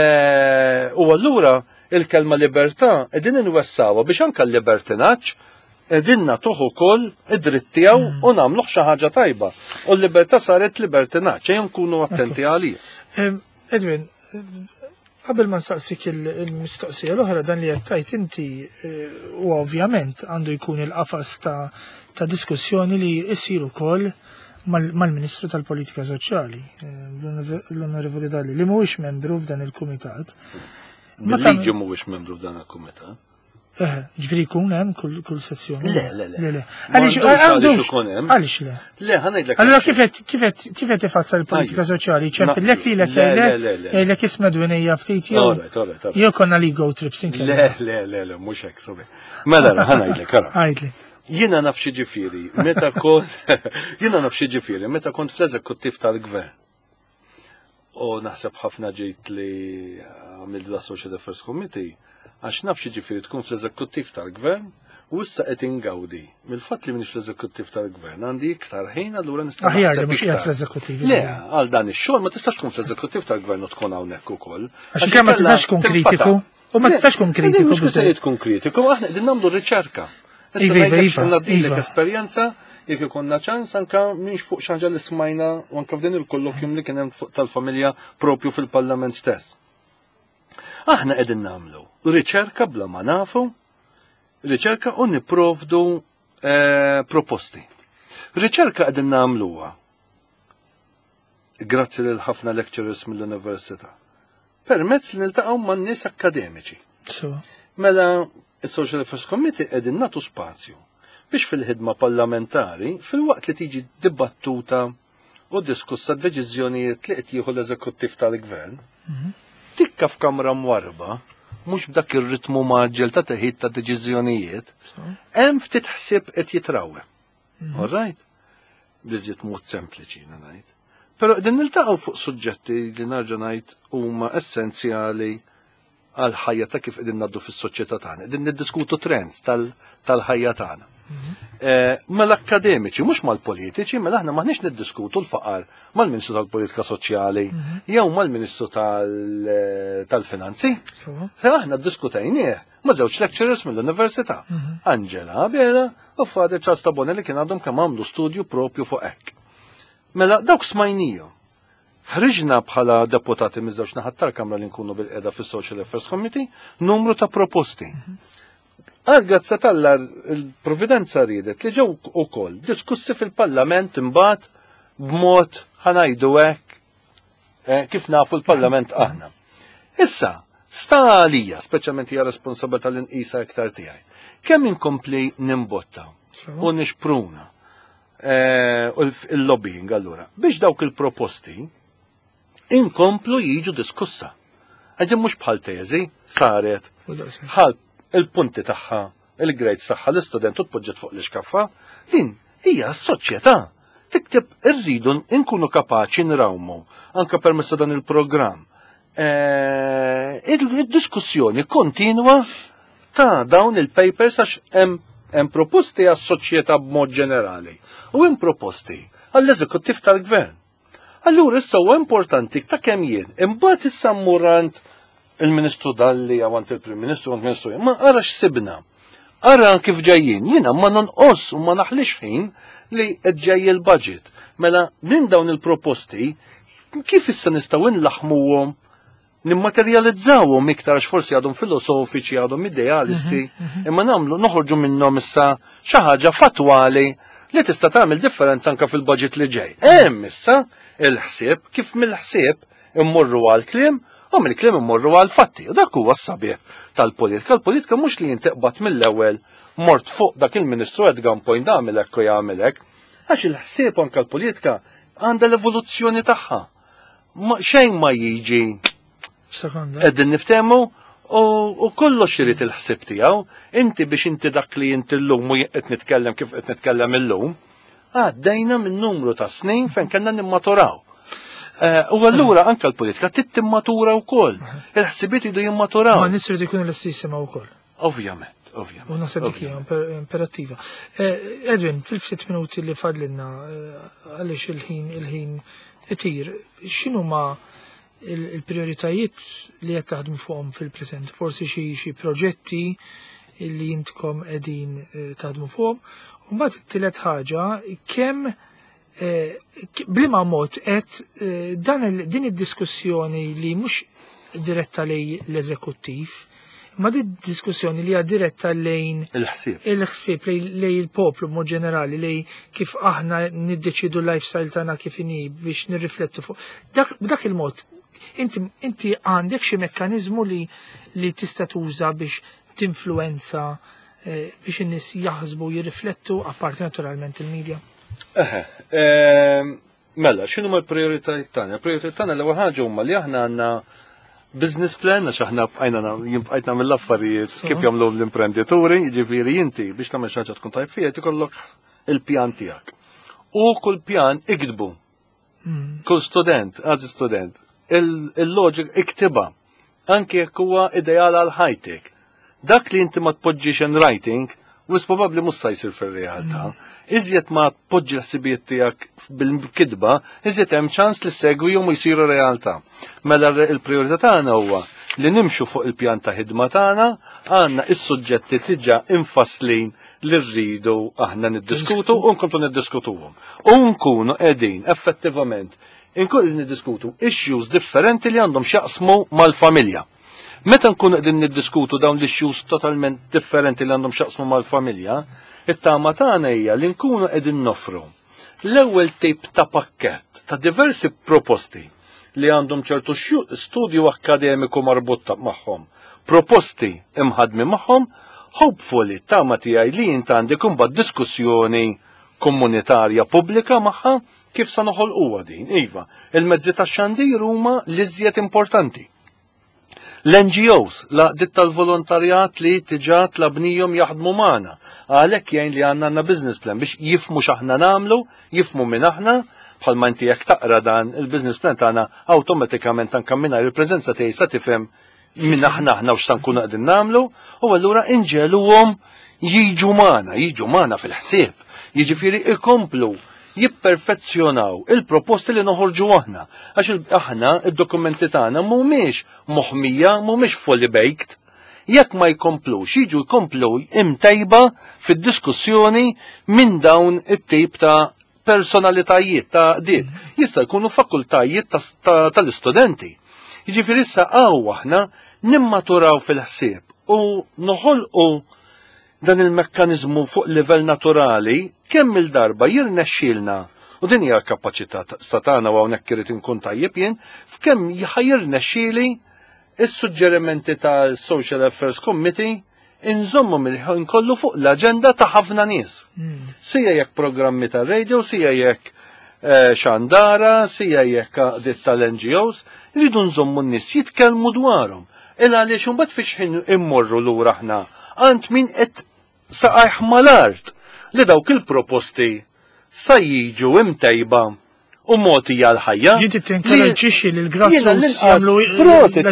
S2: U allura il-kelma libertà qegħdin inwessawha biex anke l-libertinaġġ qegħdin nagħtuh ukoll id-dritt tiegħu u nagħmluh xi ħaġa tajba. U l-libertà saret libertinaġġ, ejja nkunu attenti għalih.
S1: Edwin, qabel ma nsaqsik il-mistoqsija l-oħra dan li qed tajt inti u ovvjament għandu jkun il-qafas ta' diskussjoni li jsir ukoll mal-Ministru tal-Politika Soċjali, l-Onorevoli Dalli, li mhuwiex membru f'dan il-kumitat.
S2: Bil-liġi mhuwiex membru f'dan il-kumitat.
S1: Ġifieri jkun hemm kull sezzjoni.
S2: Le, le, le.
S1: Għaliex għaliex le?
S2: Le, ħanajdlek.
S1: Allura kif qed ifassal il-politika soċjali? ċempillek lilek jgħidlek isma' Dwinejja ftit jew jew konna li go trips inkella.
S2: Le, le, le, le, mhux hekk sobi. Mela ħanajdlek ara.
S1: Għajdli.
S2: Jiena naf xi ġifieri, meta kont jiena naf xi ġifieri, meta kont fl-eżekuttiv tal-gvern. U naħseb ħafna ġejt li għamilt l-Social Affairs Committee għax naf xi ġifieri tkun fl-eżekuttiv tal-gvern u issa qed ingawdi mill-fatt li m'iniex fl-eżekuttiv tal-gvern għandi iktar ħin allura nista'
S1: aħjar li mhux qiegħed fl-eżekuttiv.
S2: Le, għal dan ix-xogħol ma tistax tkun fl-eżekuttiv tal-gvern u tkun hawnhekk ukoll.
S1: Għax kemm ma tistax tkun kritiku u ma tistax tkun kritiku
S2: biżejjed tkun kritiku, aħna qegħdin nagħmlu riċerka. Issa ngħidlek esperjenza jekk ikonna ċans anke minx fuq xi ħaġa li smajna u anke f'din il-kollokwjum li kien hemm fuq tal-familja propju fil-Parlament stess. Aħna qegħdin nagħmlu riċerka bla ma nafu, riċerka u nipprovdu proposti. Riċerka qegħdin nagħmluha grazzi lil ħafna lecturers mill-università. Permezz li niltaqgħu man-nies akademiċi. Mela is-Social Affairs Committee qegħdin nagħtu spazju biex fil-ħidma parlamentari fil-waqt li tiġi dibattuta u diskussa d-deċiżjonijiet li qed jieħu l-eżekuttiv tal-gvern, tikka f'kamra mwarba, mhux b'dak ir-ritmu maġġel ta' teħid ta' deċiżjonijiet, hemm ftit ħsieb qed jitrawwe. All right? Biżjed mod sempliċi ngħid. Però qegħdin niltaqgħu fuq suġġetti li narġa' ngħid huma essenzjali għal ħajja ta' kif qegħdin ngħaddu fis-soċjetà tagħna. Qegħdin niddiskutu trends tal-ħajja tagħna. Mal-akademiċi, mhux mal-politiċi, mela aħna maħniex niddiskutu l-faqar mal-Ministru tal-Politika Soċjali jew mal-Ministru tal-Finanzi. Aħna ddiskutejnieh ma' żewġ lecturers mill-Università, Angela Bela u Fader Charles Tabone li kien għadhom kemm għamlu studju propju fuq hekk. Mela dawk smajnijhom. Ħriġna bħala deputati miż-żewġ naħat tal-Kamra li nkunu bil-qiegħda fis-Social Affairs Committee numru ta' proposti. Għal-grazza tal-lar il-Providenza ridet li ġew ukoll diskussi fil-Parlament imbagħad b'mod ħanajdu hekk eh, kif nafu l-Parlament aħna. Issa, sta għalija, speċjalment hija responsabilità l-inqisa iktar tiegħi. Kemm inkompli nimbotta u nixpruna u il-lobbying allura biex dawk il-proposti inkomplu jiġu diskussa. Għadjem mhux bħal teżi saret bħal il-punti tagħha, il-grades tagħha l-istudent u tpoġġet fuq l-iskaffa, din hija s-soċjetà. Tikteb irridu nkunu kapaċi nrawmu anke permezz dan il-programm. Il-diskussjoni kontinwa ta' dawn il-papers għax hemm proposti għas-soċjetà b'mod ġenerali u hemm proposti għall-eżekuttiv tal-gvern. Allura issa huwa importanti ta' kemm jien imbagħad issa mmurant il-Ministru Dalli għawant il-Prim Ministru għant Ministru ma ara x'sibna. Ara kif ġejjin, jiena ma nonqos u ma naħlix ħin li ġej il-budget. Mela minn dawn il-proposti kif issa nistgħu nlaħmuhom nimmaterjalizzawhom iktar għax forsi għadhom filosofiċi għadhom idealisti, imma nagħmlu noħorġu minnhom issa xi ħaġa fatwali li tista' tagħmel differenza anke fil-budget li ġej. Hemm issa il-ħsieb kif mill-ħsieb immorru għall-kliem u mill-kliem immorru għall-fatti. U dak huwa s-sabiħ tal-politika. Il-politika mhux li jinteqbad mill-ewwel mort fuq dak il-Ministru at gunpoint għamel hekk u jagħmel hekk, għax il-ħsieb anke l-politika għandha l-evoluzzjoni tagħha. Xejn ma jiġi qegħdin niftehmu u kollox irid il-ħsieb tiegħu. Inti biex inti dak li inti llum u qed nitkellem kif qed nitkellem illum, għaddejna minn numru ta' snin fejn kellna nimmaturaw. U allura anke l-politika trid timmatura wkoll. Il-ħsibiet jridu jimmaturaw.
S1: Ma nisru jkunu l-istess ma wkoll.
S2: Ovvjament, ovvjament.
S1: U naħseb dik hija imperattiva. Edwin, fil-ftit minuti li fadlilna għaliex il-ħin il-ħin itir, x'inhuma il-prioritajiet li qed taħdmu fuqhom fil-preżent? Forsi xi xi proġetti li jintkom qegħdin taħdmu fuqhom. U mbagħad it-tielet ħaġa kemm blima mod qed din id-diskussjoni li mhux diretta lejn l-eżekuttiv, ma di diskussjoni li hija diretta lejn
S2: il-ħsieb
S1: il-ħsieb lejn il-poplu mod ġenerali lejn kif aħna niddeċidu l-lifestyle tagħna kif inhi biex nirriflettu fuq. B'dak il-mod inti inti għandek xi mekkaniżmu li li tista' tuża biex tinfluwenza biex in-nies jaħsbu jirriflettu apparti naturalment il-medja.
S2: Mela, x'inhu l-prijoritajiet tagħna? Il-prijoritajiet tagħna l-ewwel ħaġa huma li aħna għandna business plan għax aħna bqajna jinbqajt nagħmel l-affarijiet kif jagħmlu l-imprenditori, jiġifieri inti biex tagħmel xi ħaġa tkun tajb fiha ikollok il-pjan tiegħek. U kull pjan ikdbu. Kull student, għażi student, il-loġik iktiba anke jekk huwa ideal għal high-tech. Dak li inti ma tpoġġix in writing wis probabbli mhux se jsir fir-realtà. Iżjed ma tpoġġi l-ħsibijiet tiegħek bil-kidba, iżjed hemm ċans li segwihom u jsiru realtà. Mela l-prijorità tagħna huwa li nimxu fuq il-pjan ta' ħidma tagħna, għandna is-suġġetti diġà infasslin li rridu aħna niddiskutu u nkomplu niddiskutuhom. U nkunu qegħdin effettivament inkollu niddiskutu issues differenti li għandhom x'jaqsmu mal-familja. Meta nkunu qegħdin niddiskutu dawn l-issues totalment differenti li għandhom x'jaqsmu mal-familja, it-tama tagħna hija li nkunu qegħdin noffru l-ewwel tip ta' pakkett ta' diversi proposti li għandhom ċertu studju akademiku marbut magħhom, proposti imħadmi magħhom, hopefully tama tiegħi li jint għandek imbagħad diskussjoni komunitarja pubblika magħha kif sa noħolquha din. Iva, il-mezzi tax-xandir huma l-iżjed importanti. L-N G Os, laqdiet tal-volontarjat li tiġà tlabnihom jaħdmu magħna, għalhekk jgħin li għandna għandna business plan biex jifmu x'aħna nagħmlu, jifmu minn aħna, bħalma inti jekk taqra dan il-business plan tagħna awtomatikament anke mingħajr il-preżenza tiegħi sa tifhem minn aħna aħna u x'sa nkunu qegħdin nagħmlu, u allura inġeluhom jiġu magħna, jiġu magħna fil-ħsieb. Jiġifieri ikomplu jipperfezzjonaw il-proposti li noħorġu aħna. Għax aħna id-dokumenti tagħna mhumiex moħmija, mhumiex fully baked. Jekk ma jkomplux, jiġu jkomplu imtejba fid-diskussjoni minn dawn it-tip ta' personalitajiet ta' din. Jista' jkunu fakultajiet tal-istudenti. Jiġifieri issa għaw aħna nimmaturaw fil-ħsieb u noħolqu dan il-mekkanizmu fuq livell naturali kemm il-darba jirnexxielna U din hija l-kapaċità statana u hawnhekk irid inkun tajjeb jien f'kemm jħajjirna xieli is-suġġerimenti tal-Social Affairs Committee inżommu mill-ħin kollu fuq l-aġenda ta' ħafna nies. Sija jekk programmi ta' radio, sija jekk xandara, sija jekk dit tal-N G Os, rridu nżommu n-nies jitkellmu dwarhom. Il għaliex imbagħad fiex ħin immorru lura aħna għand min qed saqajh mal-art li dawk il-proposti sa jiġu imtejba u mogħtija l-ħajja.
S1: Jinti tinkoraġġixxi lil grassroots
S2: jagħmlu proset,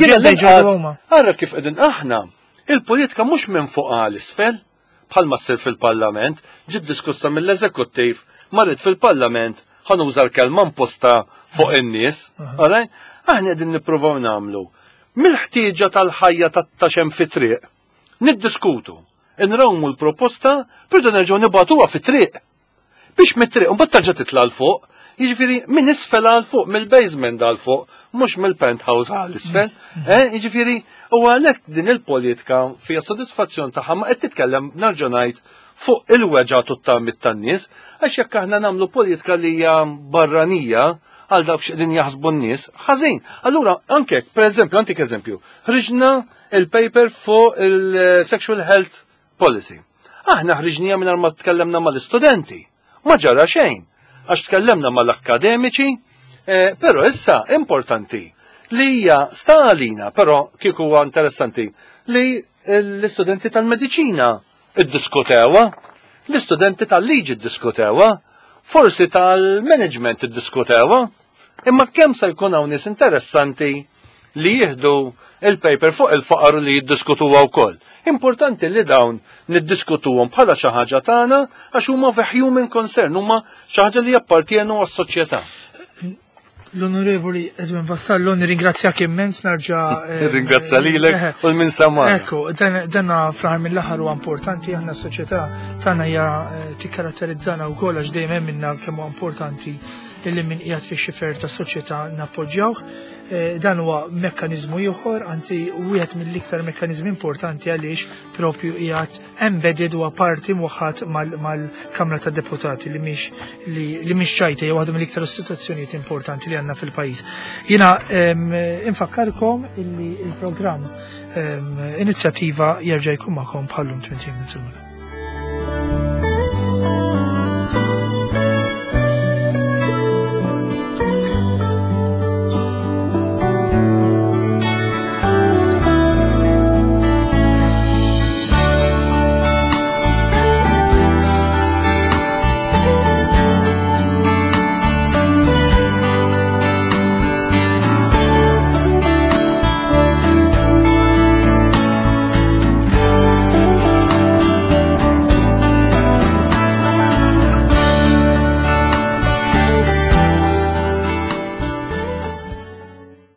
S2: ara kif qegħdin aħna. Il-politika mhux minn fuq għal isfel, bħalma ssir fil-Parlament, ġiet diskussa mill-Eżekuttiv, marret fil-Parlament, ħanuża l-kelma imposta fuq in-nies, aħna qegħdin nippruvaw nagħmlu. Mill-ħtieġa tal-ħajja tat-taxem fit-triq, niddiskutu, nrawmu l-proposta, perdu nerġgħu nibgħatuha fit-triq. Biex mit-triq, mbagħad tarġa' titla' l fuq, jiġifieri minn isfel għal fuq, mill-basement għal fuq, mhux mill-penthouse għal isfel, jiġifieri u għalhekk din il-politika fija sodisfazzjon tagħha ma qed titkellem narġa' ngħid fuq il-weġgħat u t-tagħmit tan-nies, għax jekk aħna nagħmlu politika li hija barranija għal dawk x'qegħdin jaħsbu n-nies, ħażin. Allura anke, pereżempju, antik eżempju, ħriġna il-paper fuq il-sexual health policy. Aħna ħriġnija mingħajr ma tkellemna mal-istudenti. Ma ġara xejn, għax tkellemna mal-akkademiċi, però issa importanti li hija sta għalina, però kieku huwa interessanti li l-istudenti tal-mediċina iddiskutewa, l-istudenti tal-liġi iddiskutewa, forsi tal-management iddiskutewa, imma kemm se jkun hawn nies interessanti li jieħdu il-paper fuq il-faqar li jiddiskutuha wkoll. Importanti li dawn niddiskutuhom bħala xi ħaġa tagħna għax huma fi human concern, huma xi ħaġa li jappartienu għas-soċjetà.
S1: L-Onorevoli Edwin Vassallo, nirringrazzjak immens narġa'
S2: Nirringrazzja lilek u l-min samar.
S1: Ekku, danna fl-aħħar mill-aħħar huwa importanti aħna s-soċjetà tagħna hija tikkaratterizzana wkoll għax dejjem hemm minna kemm huwa importanti illi min qiegħed fix-xifer tas-soċjetà nappoġġjawh. Dan huwa mekkaniżmu ieħor, anzi wieħed mill-iktar mekkaniżmi importanti għaliex propju qiegħed embedded huwa parti mwaħħad mal-Kamra tad-Deputati li mhix li mhix xajta jew waħda mill-iktar istituzzjonijiet importanti li għandna fil-pajjiż. Jiena infakkarkom illi il-programm inizjattiva jerġa' jkun magħkom bħallum twenty minutes.